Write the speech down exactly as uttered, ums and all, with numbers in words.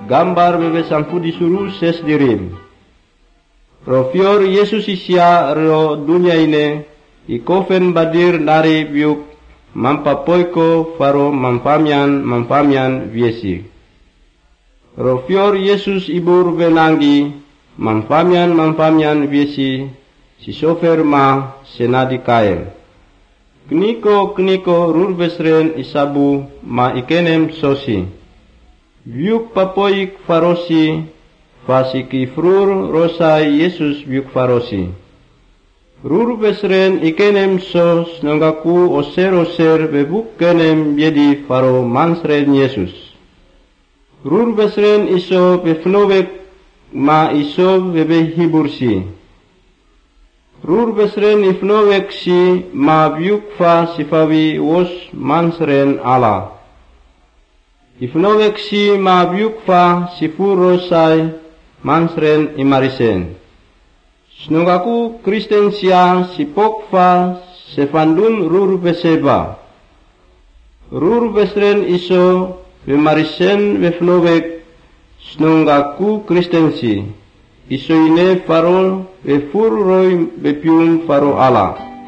gambar bebe sampu disuruh ses dirim. Rofior Yesus isya ro dunia ini, ikofen badir nari biuk, mampapoiko faro mampamian mampamian viesi. Rofior Yesus ibur benanggi, mampamian mampamian viesi, si sofer ma senadi kael. Kniko kniko rurbesren isabu ma ikenem sosi. Biuk papoik farosi, fasiki frur rosai Yesus biuk farosi. Rur besren ikenem sos nanggaku oser oser bebuk kenem biedi faro mansren Yesus. Rur besren iso befnowek ma iso bebe hibursi. Rur besren ifnowek si ma biuk fa sifawi wos mansren ala. Ifnowek si ma biuk fa sifur rosai mansren imarisen. Snungaku Kristen sia sipok fa sefandun rur beseba. Rur besren iso bemarisen befnowek snungaku Kristen si. Iso ine farol befur roy bepium faro ala.